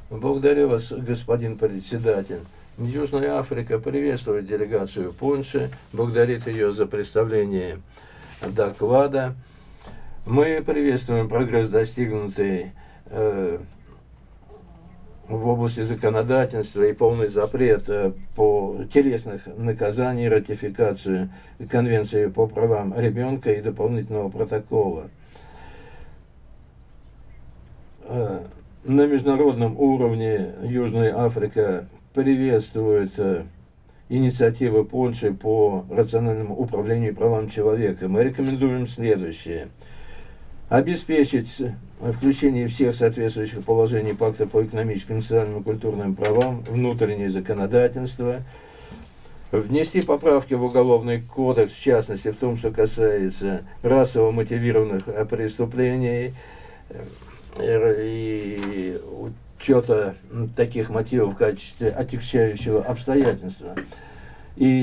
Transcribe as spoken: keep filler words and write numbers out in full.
Благодарю вас, господин председатель. Южная Африка приветствует делегацию Польши, благодарит ее за представление доклада. Мы приветствуем прогресс, достигнутый э, в области законодательства и полный запрет э, по телесных наказаний, ратификацию Конвенции по правам ребенка и дополнительного протокола. Э, на международном уровне Южная Африка приветствует э, инициативы Польши по рациональному управлению правам человека. Мы рекомендуем следующее. Обеспечить включение всех соответствующих положений Пакта по экономическим, социальным и культурным правам, внутреннее законодательство, внести поправки в Уголовный кодекс, в частности, в том, что касается расово мотивированных преступлений и учета таких мотивов в качестве отягчающего обстоятельства. И